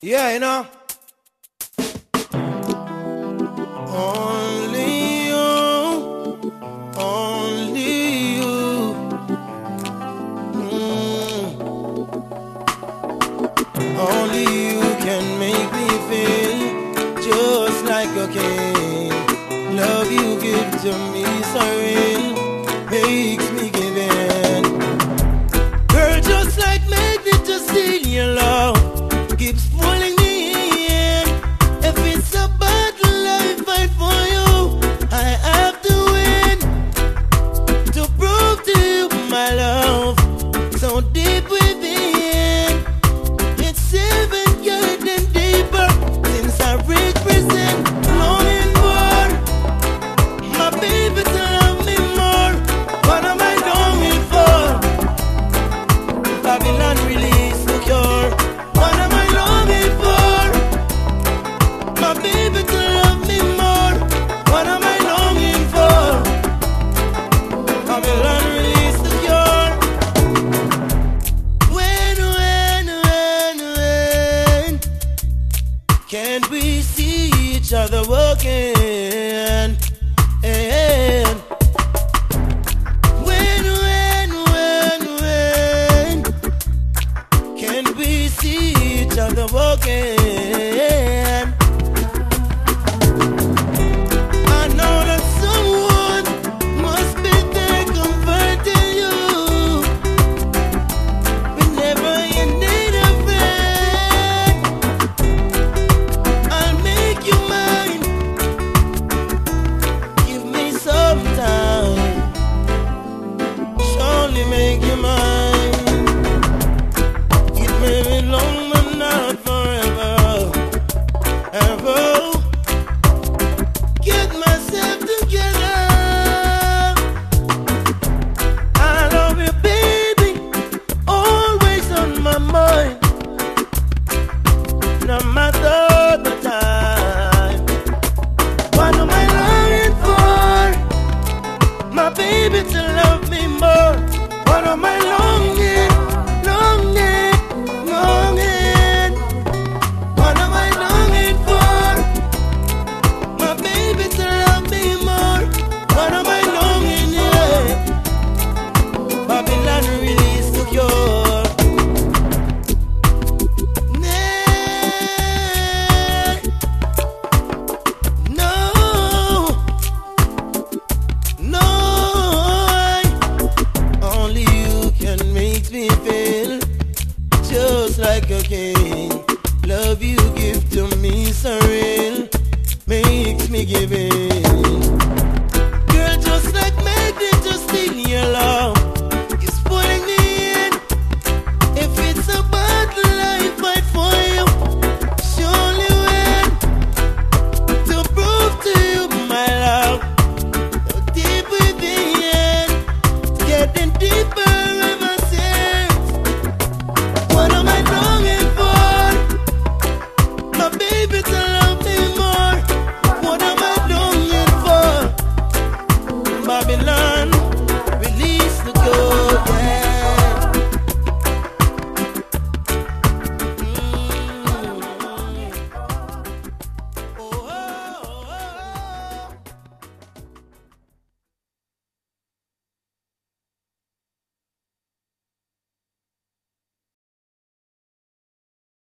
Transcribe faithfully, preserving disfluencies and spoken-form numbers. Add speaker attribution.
Speaker 1: Yeah, you know. Only you, only you. Mm. Only you can make me feel just like a king. Love you give to me so real, makes me give in. Girl, just like magnet, just steal your love. Keeps pulling me in. If it's a battle I fight for you, I have to win. To prove to you my love, so deep within. It's even getting deeper since I represent. Longing for my baby to love me more. What am I longing for? Babylon release the cure. What am I longing for? My baby to love me more. What am I longing for? Babylon release the cure. When, when, when, when can we see each other walking? And when, when, when, when can we see each other walking? I know that someone must be there comforting you whenever you need a friend. I'll make you mine. Give me some time. Surely make you mine. It may be long but not forever. Ever. Get myself together. I love you, baby. Always on my mind. No matter the time. What am I longing for? My baby to love me more. What am I longing, longing, longing? What am I longing for? My baby to love me more. What am I longing, yeah? Babylon release the cure. No, no, only you can make me feel just like a king. Love you give to me so real, makes me give in. Girl, just like magnet, just steal your love.